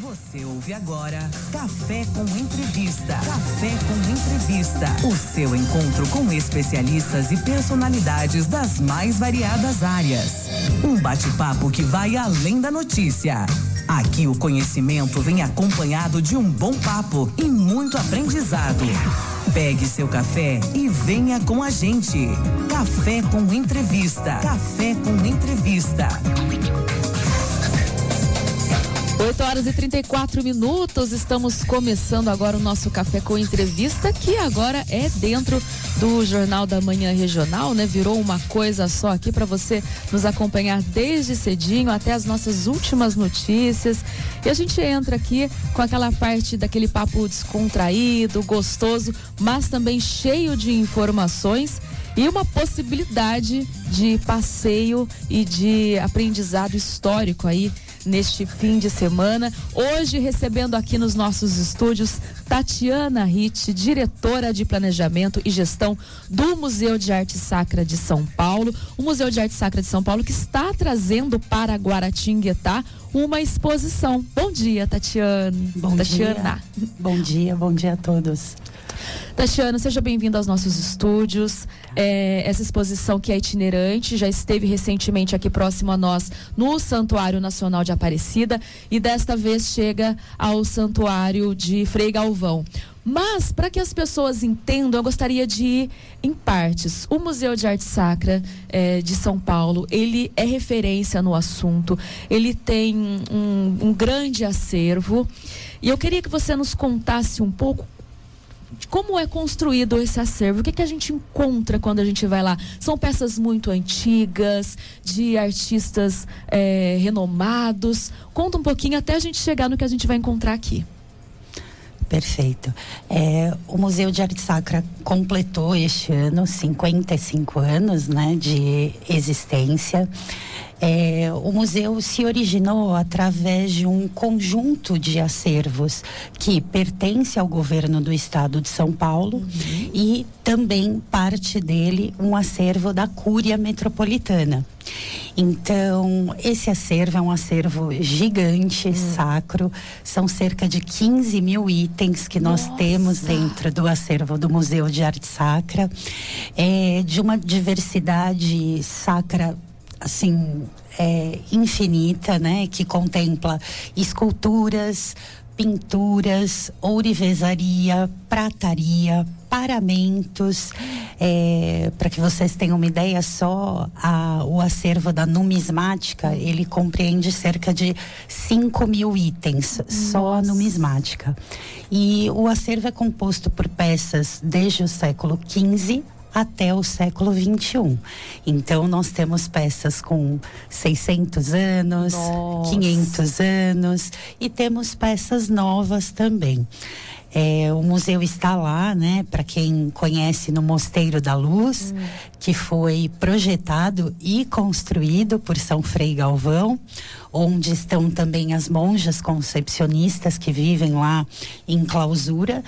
Você ouve agora Café com Entrevista. Café com Entrevista. O seu encontro com especialistas e personalidades das mais variadas áreas. Um bate-papo que vai além da notícia. Aqui o conhecimento vem acompanhado de um bom papo e muito aprendizado. Pegue seu café e venha com a gente. Café com Entrevista. Café com Entrevista. 8h34, estamos começando agora o nosso Café com Entrevista, que agora é dentro do Jornal da Manhã Regional, né? Virou uma coisa só aqui para você nos acompanhar desde cedinho até as nossas últimas notícias. E a gente entra aqui com aquela parte daquele papo descontraído, gostoso, mas também cheio de informações e uma possibilidade de passeio e de aprendizado histórico aí neste fim de semana. Hoje recebendo aqui nos nossos estúdios Tatiana Ritt, diretora de Planejamento e Gestão do Museu de Arte Sacra de São Paulo. O Museu de Arte Sacra de São Paulo que está trazendo para Guaratinguetá uma exposição. Bom dia, Tatiana. Tatiana. Bom dia a todos. Tatiana, seja bem-vinda aos nossos estúdios. Essa exposição que é itinerante, já esteve recentemente aqui próximo a nós no Santuário Nacional de Aparecida e desta vez chega ao Santuário de Frei Galvão. Mas, para que as pessoas entendam, eu gostaria de ir em partes. O Museu de Arte Sacra de São Paulo, ele é referência no assunto, ele tem um grande acervo. E eu queria que você nos contasse um pouco como é construído esse acervo, o que a gente encontra quando a gente vai lá? São peças muito antigas, de artistas renomados. Conta um pouquinho até a gente chegar no que a gente vai encontrar aqui. Perfeito. O Museu de Arte Sacra completou este ano 55 anos, né, de existência. O museu se originou através de um conjunto de acervos que pertence ao governo do estado de São Paulo e também parte dele um acervo da Cúria Metropolitana. Então, esse acervo é um acervo gigante, sacro. São cerca de 15 mil itens que nós temos dentro do acervo do Museu de Arte Sacra. De uma diversidade sacra assim, infinita, né? Que contempla esculturas, pinturas, ourivesaria, prataria, paramentos. Para que vocês tenham uma ideia, só o acervo da numismática, ele compreende cerca de 5 mil itens, só a numismática. E o acervo é composto por peças desde o século XV até o século XXI. Então, nós temos peças com 600 anos, 500 anos e temos peças novas também. O museu está lá, né? Para quem conhece, no Mosteiro da Luz, que foi projetado e construído por São Frei Galvão, onde estão também as monjas concepcionistas que vivem lá em clausura,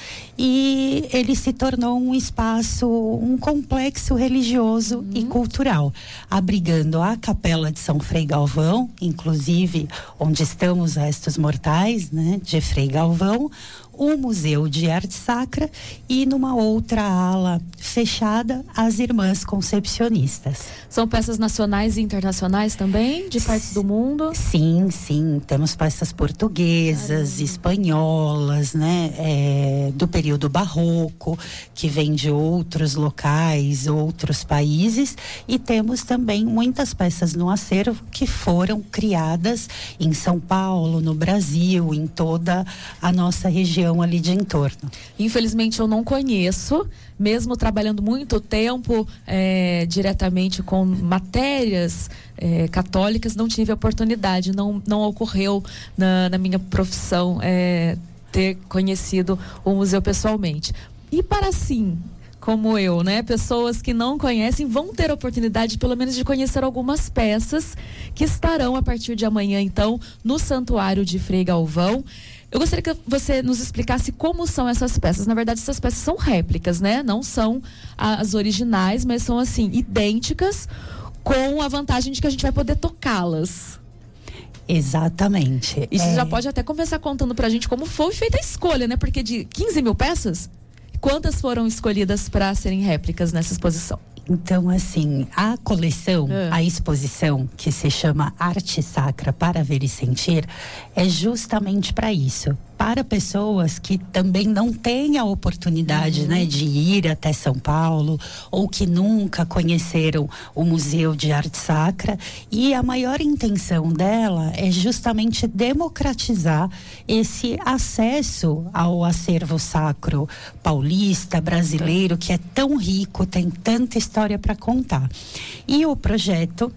e ele se tornou um espaço, um complexo religioso e cultural, abrigando a Capela de São Frei Galvão, inclusive onde estão os restos mortais, né, de Frei Galvão, o Museu de Arte Sacra e numa outra ala fechada, as Irmãs Concepcionistas. São peças nacionais e internacionais também, de partes do mundo? Sim. Temos peças portuguesas, espanholas, né? Do período barroco, que vem de outros locais, outros países. E temos também muitas peças no acervo que foram criadas em São Paulo, no Brasil, em toda a nossa região ali de entorno. Infelizmente eu não conheço, mesmo trabalhando muito tempo diretamente com matérias católicas, não tive a oportunidade, não ocorreu na minha profissão ter conhecido o museu pessoalmente. E para assim, como eu, né? Pessoas que não conhecem vão ter a oportunidade, pelo menos, de conhecer algumas peças que estarão a partir de amanhã, então, no Santuário de Frei Galvão. Eu gostaria que você nos explicasse como são essas peças. Na verdade, essas peças são réplicas, né? Não são as originais, mas são, assim, idênticas, com a vantagem de que a gente vai poder tocá-las. Exatamente. E você já pode até começar contando pra gente como foi feita a escolha, né? Porque de 15 mil peças, quantas foram escolhidas para serem réplicas nessa exposição? Então, assim, a coleção, a exposição, que se chama Arte Sacra para Ver e Sentir, é justamente para isso. Para pessoas que também não têm a oportunidade, né, de ir até São Paulo, ou que nunca conheceram o Museu de Arte Sacra. E a maior intenção dela é justamente democratizar esse acesso ao acervo sacro paulista, brasileiro, que é tão rico, tem tanta história para contar. E o projeto,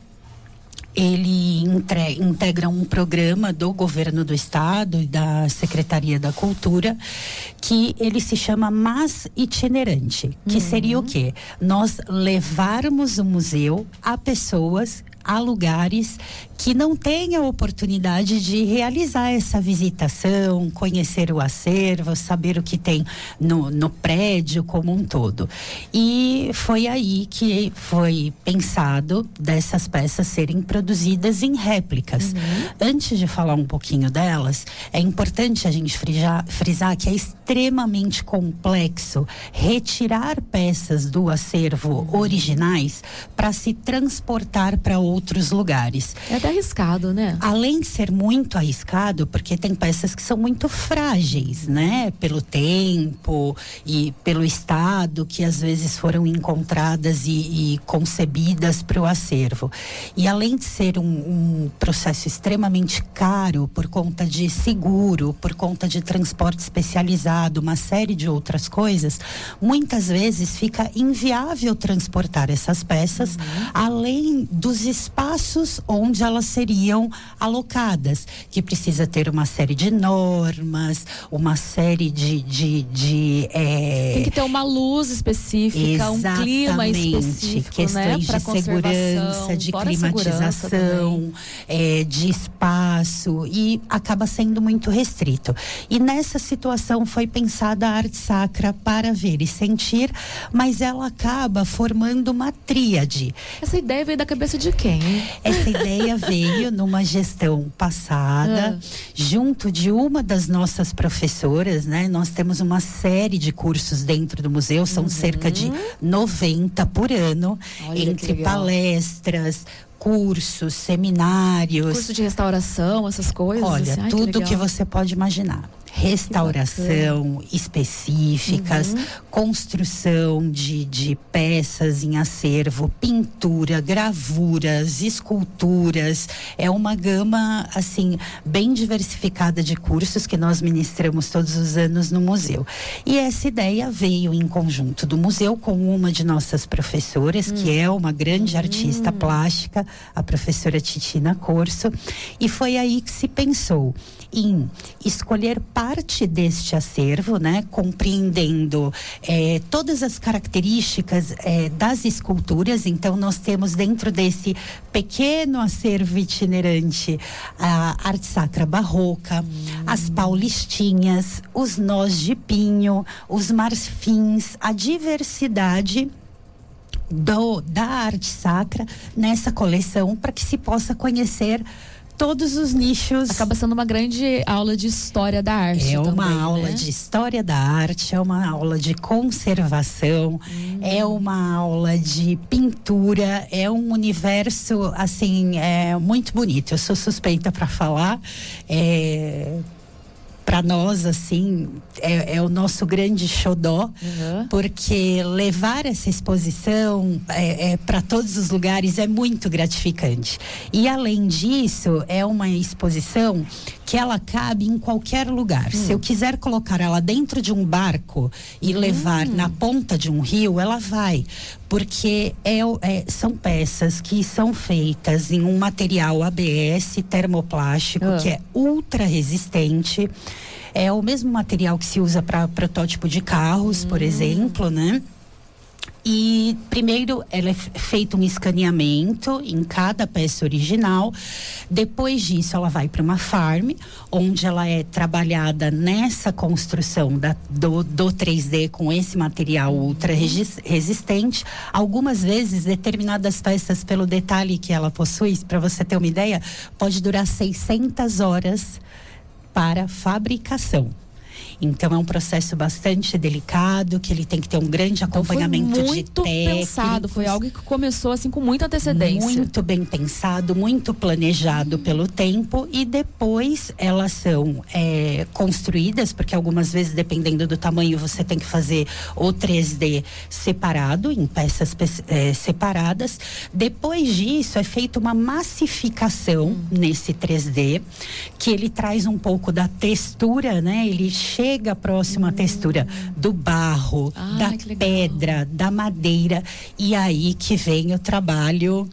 ele integra um programa do governo do estado e da Secretaria da Cultura, que ele se chama Mas Itinerante, que seria o quê? Nós levarmos o museu a pessoas, a lugares que não têm a oportunidade de realizar essa visitação, conhecer o acervo, saber o que tem no prédio como um todo. E foi aí que foi pensado dessas peças serem produzidas em réplicas. Antes de falar um pouquinho delas, é importante a gente frisar que é extremamente complexo retirar peças do acervo originais para se transportar para outros lugares. É até arriscado, né? Além de ser muito arriscado, porque tem peças que são muito frágeis, né? Pelo tempo e pelo estado que às vezes foram encontradas e concebidas para o acervo. E além de ser um processo extremamente caro por conta de seguro, por conta de transporte especializado, uma série de outras coisas, muitas vezes fica inviável transportar essas peças além dos espaços onde elas seriam alocadas, que precisa ter uma série de normas, uma série tem que ter uma luz específica, um clima específico, questões, né? de segurança, de climatização, de espaço, e acaba sendo muito restrito. E nessa situação foi pensada a arte sacra para ver e sentir, mas ela acaba formando uma tríade. Essa ideia veio da cabeça de quem? Essa ideia veio numa gestão passada, junto de uma das nossas professoras, né? Nós temos uma série de cursos dentro do museu, são cerca de 90 por ano. Olha, entre palestras, cursos, seminários. Curso de restauração, essas coisas? Olha, assim. tudo que você pode imaginar. Restauração específicas, construção de peças em acervo, pintura, gravuras, esculturas. É uma gama, assim, bem diversificada de cursos que nós ministramos todos os anos no museu. E essa ideia veio em conjunto do museu com uma de nossas professoras, que é uma grande artista plástica, a professora Titina Corso, e foi aí que se pensou em escolher parte deste acervo, né, compreendendo todas as características das esculturas. Então nós temos dentro desse pequeno acervo itinerante a arte sacra barroca, as paulistinhas, os nós de pinho, os marfins, a diversidade da arte sacra nessa coleção, para que se possa conhecer todos os nichos. Acaba sendo uma grande aula de história da arte. É uma também, aula, né, de história da arte, é uma aula de conservação, é uma aula de pintura, é um universo, assim, muito bonito. Eu sou suspeita para falar. Para nós, assim, é o nosso grande xodó, porque levar essa exposição para todos os lugares é muito gratificante. E além disso, é uma exposição que ela cabe em qualquer lugar. Se eu quiser colocar ela dentro de um barco e levar na ponta de um rio, ela vai. Porque são peças que são feitas em um material ABS termoplástico, que é ultra resistente. É o mesmo material que se usa para protótipo de carros, por exemplo, né? E primeiro ela é feito um escaneamento em cada peça original. Depois disso ela vai para uma farm, onde ela é trabalhada nessa construção do 3D com esse material ultra resistente. Algumas vezes determinadas peças, pelo detalhe que ela possui, para você ter uma ideia, pode durar 600 horas para fabricação. Então é um processo bastante delicado, que ele tem que ter um grande acompanhamento de técnicos. Muito pensado, foi algo que começou assim com muita antecedência. Muito bem pensado, muito planejado pelo tempo, e depois elas são construídas, porque algumas vezes, dependendo do tamanho, você tem que fazer o 3D separado, em peças separadas. Depois disso é feita uma massificação nesse 3D, que ele traz um pouco da textura, né? Ele chega próximo à textura do barro, da pedra, da madeira, e aí que vem o trabalho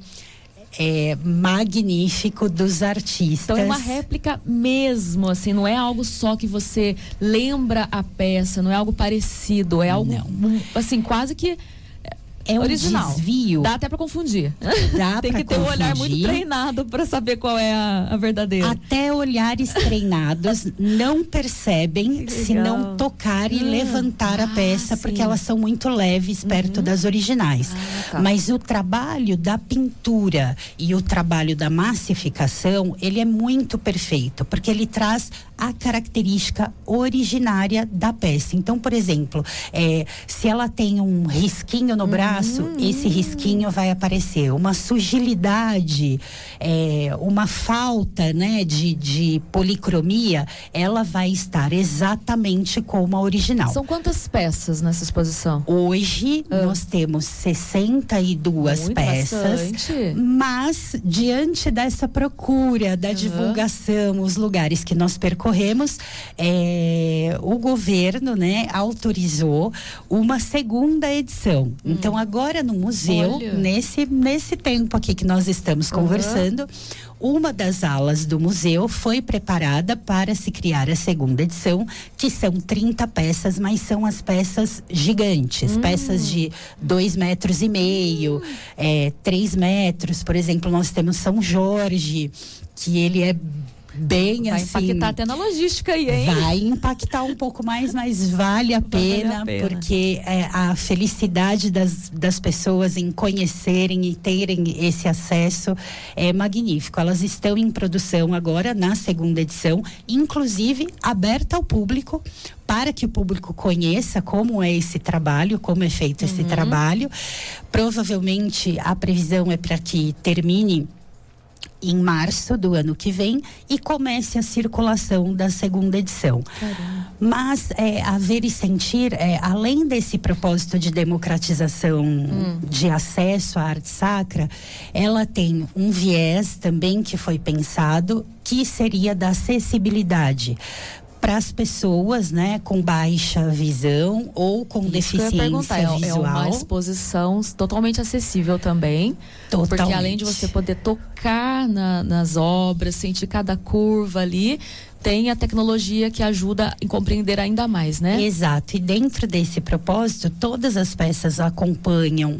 magnífico dos artistas. Então é uma réplica mesmo, assim, não é algo só que você lembra a peça, não é algo parecido, é algo assim, quase que original. Desvio. Dá até pra confundir. Tem que ter um olhar muito treinado pra saber qual é a verdadeira. Até olhares treinados não percebem se não tocar e levantar a peça, sim, porque elas são muito leves perto das originais. Mas o trabalho da pintura e o trabalho da massificação, ele é muito perfeito, porque ele traz a característica originária da peça. Então, por exemplo, se ela tem um risquinho no braço, esse risquinho vai aparecer. Uma sugilidade, uma falta, né, de policromia, ela vai estar exatamente como a original. São quantas peças nessa exposição? Hoje nós temos 62 peças, bastante. Mas diante dessa procura, da divulgação, os lugares que nós percorremos, o governo, né, autorizou uma segunda edição. Então agora no museu, nesse tempo aqui que nós estamos conversando, uma das alas do museu foi preparada para se criar a segunda edição, que são 30 peças, mas são as peças gigantes, peças de 2,5 metros, 3 metros. Por exemplo, nós temos São Jorge, que ele é bem vai assim. Vai impactar até na logística aí, hein? Vai impactar um pouco mais, mas vale a pena, porque a felicidade das pessoas em conhecerem e terem esse acesso é magnífico. Elas estão em produção agora na segunda edição, inclusive aberta ao público, para que o público conheça como é esse trabalho, como é feito esse trabalho. Provavelmente a previsão é para que termine em março do ano que vem e comece a circulação da segunda edição. Caramba. Mas a Ver e Sentir, além desse propósito de democratização de acesso à arte sacra, ela tem um viés também que foi pensado, que seria da acessibilidade para as pessoas, né, com baixa visão ou com deficiência visual. É uma exposição totalmente acessível também. Totalmente. Porque além de você poder tocar nas obras, sentir cada curva ali, tem a tecnologia que ajuda a compreender ainda mais, né? Exato. E dentro desse propósito, todas as peças acompanham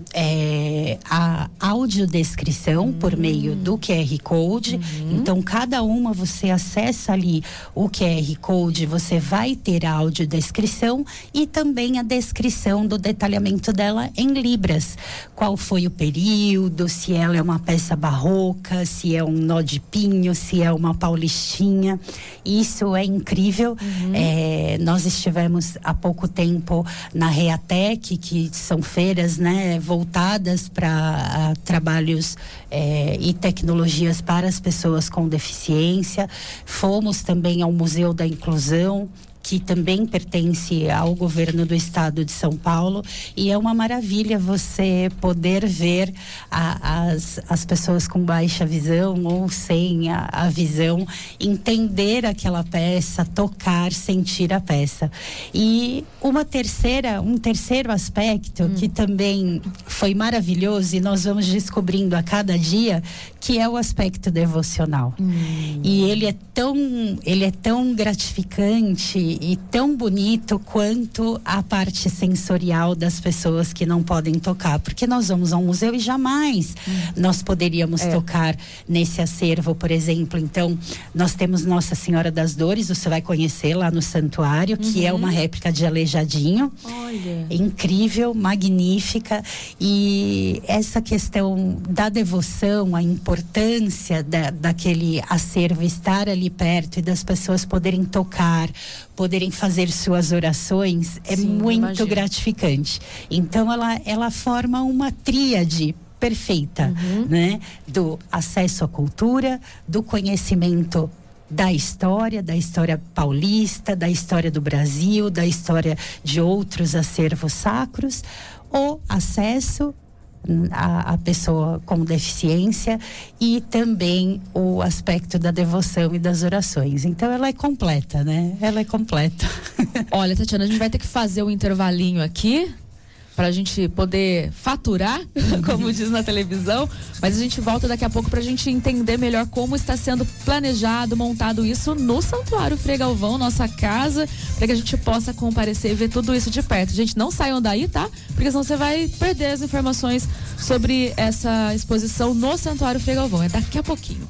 a audiodescrição por meio do QR Code. Então, cada uma você acessa ali o QR Code, você vai ter a audiodescrição e também a descrição do detalhamento dela em libras. Qual foi o período, se ela é uma peça barroca, se é um nó de pinho, se é uma paulistinha. Isso é incrível. Nós estivemos há pouco tempo na Reatec, que são feiras, né, voltadas para trabalhos e tecnologias para as pessoas com deficiência. Fomos também ao Museu da Inclusão, que também pertence ao governo do estado de São Paulo, e é uma maravilha você poder ver as pessoas com baixa visão ou sem a visão, entender aquela peça, tocar, sentir a peça. E um terceiro aspecto que também foi maravilhoso e nós vamos descobrindo a cada dia, que é o aspecto devocional. E ele é tão gratificante e tão bonito quanto a parte sensorial das pessoas que não podem tocar, porque nós vamos a um museu e jamais nós poderíamos tocar nesse acervo, por exemplo. Então, nós temos Nossa Senhora das Dores, você vai conhecer lá no santuário, que é uma réplica de Aleijadinho. Olha. Incrível, magnífica, e essa questão da devoção, a importância daquele acervo estar ali perto e das pessoas poderem tocar, poderem fazer suas orações, é muito gratificante. Então ela forma uma tríade perfeita, né? Do acesso à cultura, do conhecimento da história paulista, da história do Brasil, da história de outros acervos sacros, o acesso a pessoa com deficiência e também o aspecto da devoção e das orações. Então ela é completa, né? Ela é completa. Olha, Tatiana, a gente vai ter que fazer um intervalinho aqui para a gente poder faturar, como diz na televisão, mas a gente volta daqui a pouco para a gente entender melhor como está sendo planejado, montado isso no Santuário Frei Galvão, nossa casa, para que a gente possa comparecer e ver tudo isso de perto. Gente, não saiam daí, tá? Porque senão você vai perder as informações sobre essa exposição no Santuário Frei Galvão. É daqui a pouquinho.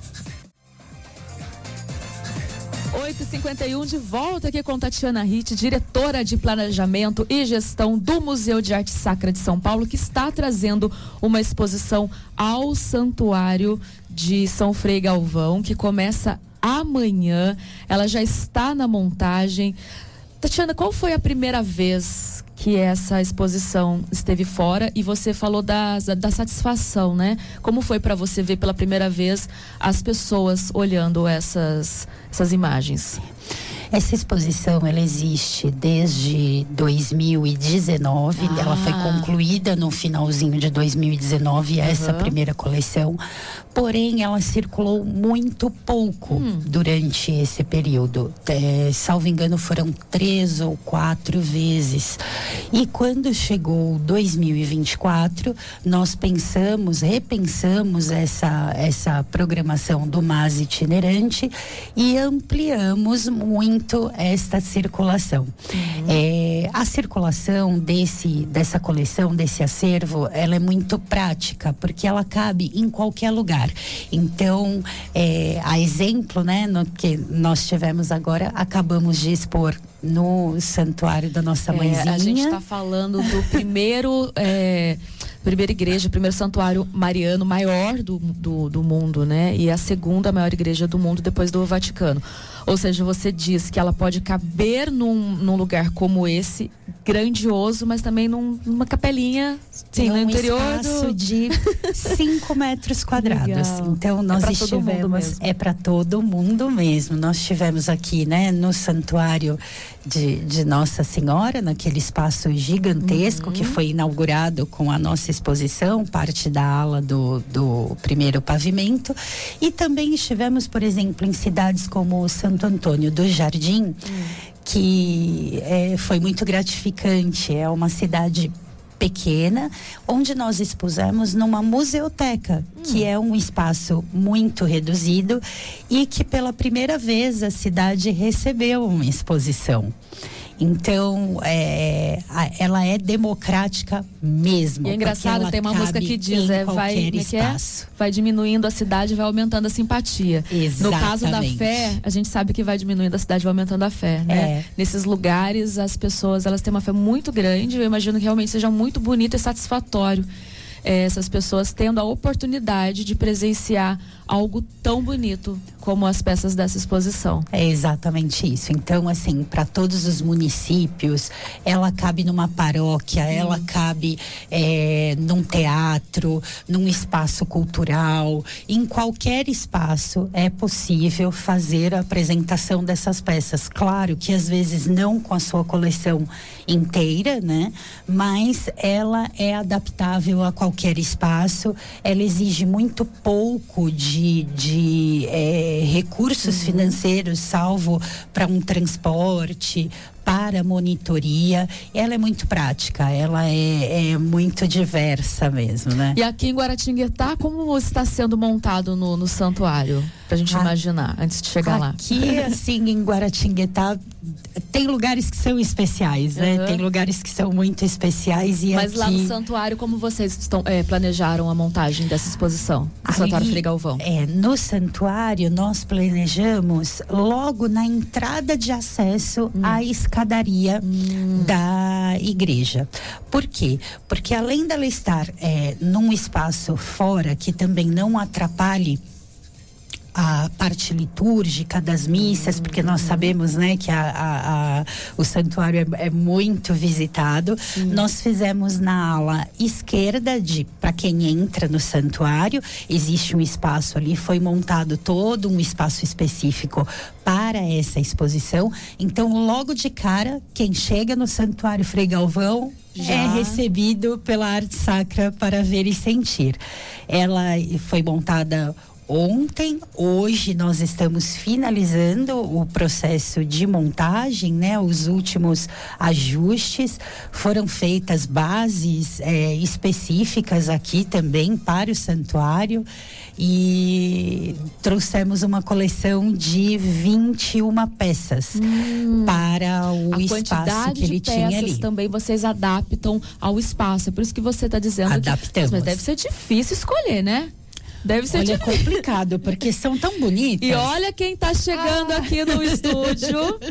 8h51, de volta aqui com Tatiana Ritt, diretora de Planejamento e Gestão do Museu de Arte Sacra de São Paulo, que está trazendo uma exposição ao Santuário de São Frei Galvão, que começa amanhã. Ela já está na montagem. Tatiana, qual foi a primeira vez que essa exposição esteve fora? E você falou da satisfação, né? Como foi para você ver pela primeira vez as pessoas olhando essas imagens? Essa exposição, ela existe desde 2019, ela foi concluída no finalzinho de 2019, essa primeira coleção, porém ela circulou muito pouco durante esse período, salvo engano foram 3 ou 4 vezes, e quando chegou 2024, nós repensamos essa programação do MAS itinerante e ampliamos muito esta circulação. A circulação dessa coleção, desse acervo, ela é muito prática, porque ela cabe em qualquer lugar. Então, a exemplo, né, no que nós tivemos agora, acabamos de expor no Santuário da Nossa Mãezinha. A gente está falando do primeira igreja, primeiro santuário mariano maior do mundo, né? E a segunda maior igreja do mundo depois do Vaticano. Ou seja, você diz que ela pode caber num lugar como esse, grandioso, mas também numa capelinha, sim, no interior espaço de 5 metros quadrados. Legal. Então nós estivemos, é para todo mundo mesmo. Nós estivemos aqui, né, no santuário de Nossa Senhora, naquele espaço gigantesco que foi inaugurado com a nossa exposição, parte da ala do primeiro pavimento, e também estivemos, por exemplo, em cidades como Santo Antônio do Jardim, que foi muito gratificante. É uma cidade pequena, onde nós expusemos numa museoteca, que é um espaço muito reduzido e que pela primeira vez a cidade recebeu uma exposição. Então, ela é democrática mesmo. E é engraçado, tem uma música que diz, vai diminuindo a cidade, vai aumentando a simpatia. Exatamente. No caso da fé, a gente sabe que vai diminuindo a cidade, vai aumentando a fé, né? Nesses lugares, as pessoas, elas têm uma fé muito grande, eu imagino que realmente seja muito bonito e satisfatório. Essas pessoas tendo a oportunidade de presenciar algo tão bonito como as peças dessa exposição. É exatamente isso. Então, assim, para todos os municípios, ela cabe numa paróquia, ela cabe num teatro, num espaço cultural, em qualquer espaço é possível fazer a apresentação dessas peças. Claro que às vezes não com a sua coleção inteira, né? Mas ela é adaptável a qualquer espaço, ela exige muito pouco de recursos financeiros, salvo para um transporte, para monitoria. Ela é muito prática, ela é muito diversa mesmo, né? E aqui em Guaratinguetá, como está sendo montado no santuário? Pra gente imaginar, antes de chegar lá. Aqui, assim, em Guaratinguetá, tem lugares que são especiais, né? Tem lugares que são muito especiais. Mas lá no santuário, como vocês planejaram a montagem dessa exposição? No Santuário Frei Galvão? No santuário, nós planejamos logo na entrada de acesso à escadaria da igreja. Por quê? Porque além dela estar num espaço fora que também não atrapalhe a parte litúrgica das missas, porque nós sabemos, né, que o santuário é muito visitado. Sim. Nós fizemos na ala esquerda para quem entra no santuário, existe um espaço ali, foi montado todo um espaço específico para essa exposição. Então, logo de cara, quem chega no Santuário Frei Galvão é recebido pela arte sacra para ver e sentir. Ela foi montada ontem, hoje nós estamos finalizando o processo de montagem, né? Os últimos ajustes, foram feitas bases específicas aqui também para o santuário e trouxemos uma coleção de 21 peças para o espaço que ele tinha ali. A quantidade de peças também vocês adaptam ao espaço, é por isso que você está dizendo. Adaptamos. Mas deve ser difícil escolher, né? Deve ser complicado, porque são tão bonitas. E olha quem tá chegando aqui no estúdio.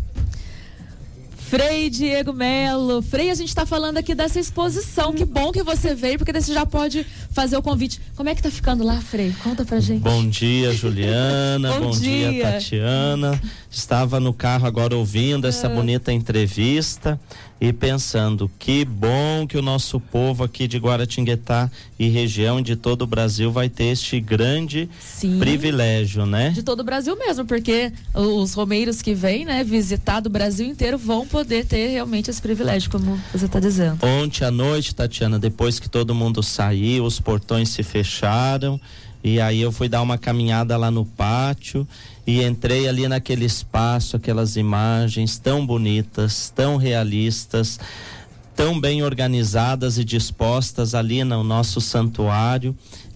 Frei Diego Melo. Frei, a gente tá falando aqui dessa exposição. Que bom que você veio, porque daí você já pode fazer o convite. Como é que tá ficando lá, Frei? Conta pra gente. Bom dia, Juliana. Bom dia, Tatiana. Estava no carro agora ouvindo essa bonita entrevista e pensando, que bom que o nosso povo aqui de Guaratinguetá e região de todo o Brasil vai ter este grande privilégio, né? De todo o Brasil mesmo, porque os romeiros que vêm, né, visitar do Brasil inteiro vão poder ter realmente esse privilégio, como você está dizendo. Ontem à noite, Tatiana, depois que todo mundo saiu, os portões se fecharam, e aí eu fui dar uma caminhada lá no pátio e entrei ali naquele espaço, aquelas imagens tão bonitas, tão realistas, tão bem organizadas e dispostas ali no nosso santuário,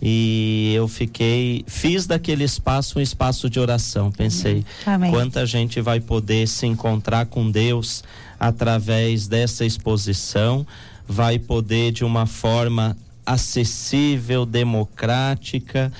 e eu fiz daquele espaço um espaço de oração. Pensei, quanta gente vai poder se encontrar com Deus através dessa exposição, vai poder de uma forma acessível, democrática,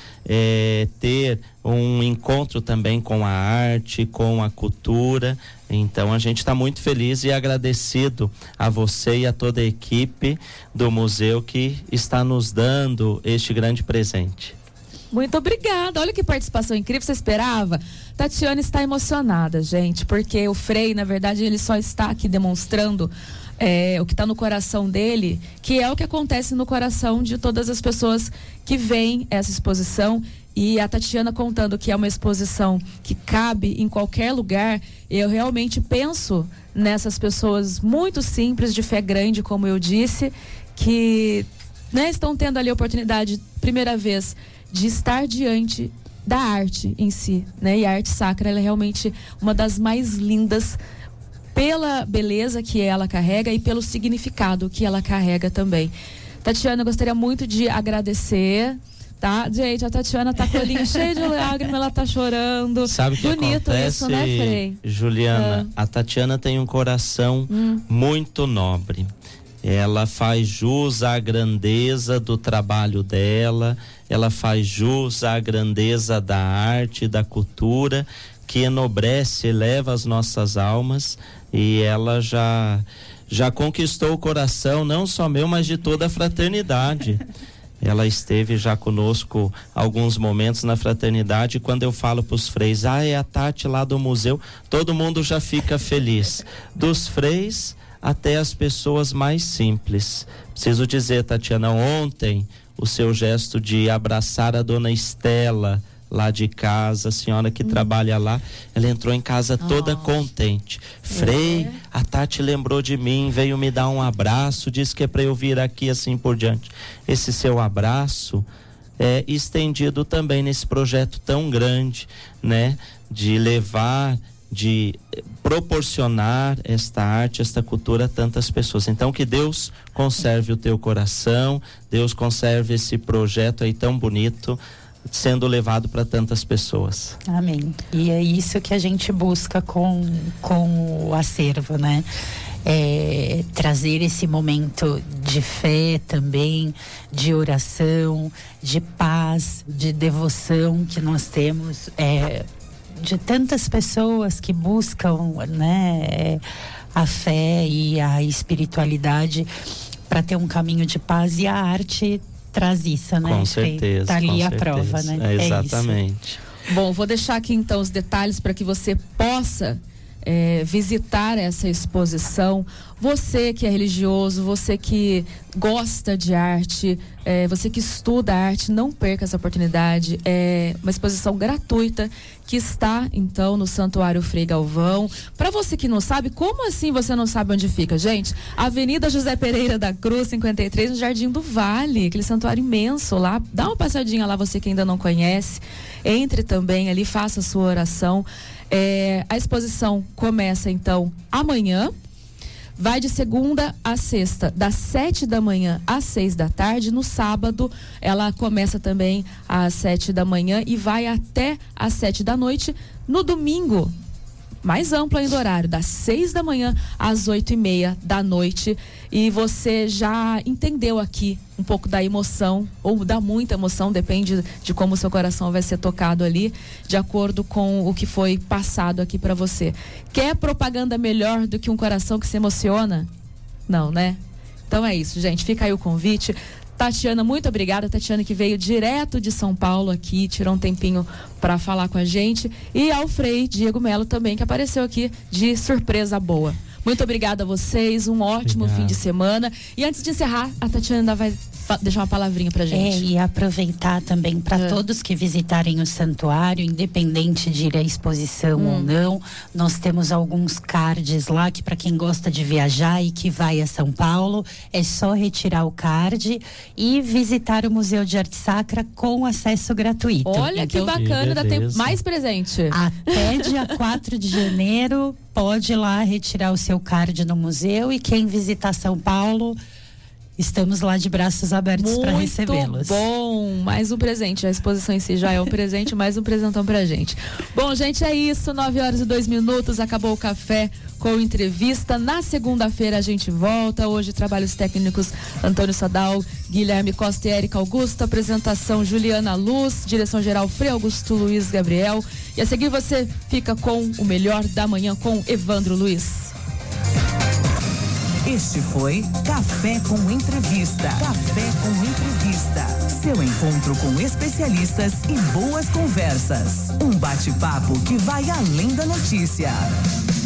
ter um encontro também com a arte, com a cultura. Então a gente está muito feliz e agradecido a você e a toda a equipe do museu que está nos dando este grande presente. Muito obrigada, olha que participação incrível, você esperava? Tatiana está emocionada, gente, porque o Frei, na verdade, ele só está aqui demonstrando o que está no coração dele, que é o que acontece no coração de todas as pessoas que veem essa exposição. E a Tatiana contando que é uma exposição que cabe em qualquer lugar, eu realmente penso nessas pessoas muito simples, de fé grande, como eu disse, que, né, estão tendo ali a oportunidade, primeira vez, de estar diante da arte em si, né? E a arte sacra, ela é realmente uma das mais lindas, pela beleza que ela carrega e pelo significado que ela carrega também. Tatiana, eu gostaria muito de agradecer, tá? Gente, a Tatiana tá com o olhinho cheio de lágrimas, ela tá chorando. Sabe o que bonito acontece, isso, né, Frei? Juliana? A Tatiana tem um coração muito nobre. Ela faz jus à grandeza do trabalho dela, ela faz jus à grandeza da arte, da cultura, que enobrece, eleva as nossas almas, e ela já conquistou o coração, não só meu, mas de toda a fraternidade. Ela esteve já conosco alguns momentos na fraternidade, e quando eu falo para os freis, é a Tati lá do museu, todo mundo já fica feliz. Dos freis até as pessoas mais simples. Preciso dizer, Tatiana, ontem o seu gesto de abraçar a dona Estela lá de casa, a senhora que trabalha lá, ela entrou em casa toda contente. Frei, a Tati lembrou de mim, veio me dar um abraço, disse que é para eu vir aqui, assim por diante. Esse seu abraço é estendido também nesse projeto tão grande, né? De levar de proporcionar esta arte, esta cultura a tantas pessoas. Então, que Deus conserve o teu coração, Deus conserve esse projeto aí tão bonito, sendo levado para tantas pessoas. Amém. E é isso que a gente busca com o acervo, né? Trazer esse momento de fé também, de oração, de paz, de devoção que nós temos, de tantas pessoas que buscam, né, a fé e a espiritualidade para ter um caminho de paz, e a arte traz isso, né? Com certeza. Tá ali a prova, né? Exatamente. Bom, vou deixar aqui então os detalhes para que você possa visitar essa exposição. Você que é religioso, você que gosta de arte, você que estuda arte, não perca essa oportunidade. É uma exposição gratuita que está então no Santuário Frei Galvão. Para você que não sabe, como assim você não sabe onde fica, gente? Avenida José Pereira da Cruz, 53, no Jardim do Vale, aquele santuário imenso lá. Dá uma passadinha lá, você que ainda não conhece. Entre também ali, faça a sua oração. A exposição começa então amanhã, vai de segunda a sexta, das 7 da manhã às 6 da tarde. No sábado ela começa também às 7 da manhã e vai até às 7 da noite. No domingo, mais amplo ainda o horário, das 6 da manhã às 8:30 da noite. E você já entendeu aqui um pouco da emoção, ou da muita emoção, depende de como o seu coração vai ser tocado ali, de acordo com o que foi passado aqui para você. Quer propaganda melhor do que um coração que se emociona? Não, né? Então é isso, gente. Fica aí o convite. Tatiana, muito obrigada. Tatiana, que veio direto de São Paulo aqui, tirou um tempinho para falar com a gente. E ao Frei Diego Melo também, que apareceu aqui de surpresa boa. Muito obrigada a vocês, um ótimo fim de semana. E antes de encerrar, a Tatiana ainda vai deixar uma palavrinha pra gente. E aproveitar também para todos que visitarem o santuário, independente de ir à exposição ou não, nós temos alguns cards lá que, para quem gosta de viajar e que vai a São Paulo, é só retirar o card e visitar o Museu de Arte Sacra com acesso gratuito. Olha então, que bacana, ainda tem mais presente. Até dia 4 de janeiro, pode ir lá retirar o seu card no museu, e quem visitar São Paulo, estamos lá de braços abertos para recebê-los. Bom, mais um presente. A exposição em si já é um presente, mais um presentão pra gente. Bom, gente, é isso. 9h02. Acabou o café com entrevista. Na segunda-feira a gente volta. Hoje, trabalhos técnicos: Antônio Sadal, Guilherme Costa e Érica Augusto. Apresentação: Juliana Luz. Direção-geral: Frei Augusto Luiz Gabriel. E a seguir você fica com o Melhor da Manhã com Evandro Luiz. Este foi Café com Entrevista. Café com Entrevista. Seu encontro com especialistas e boas conversas. Um bate-papo que vai além da notícia.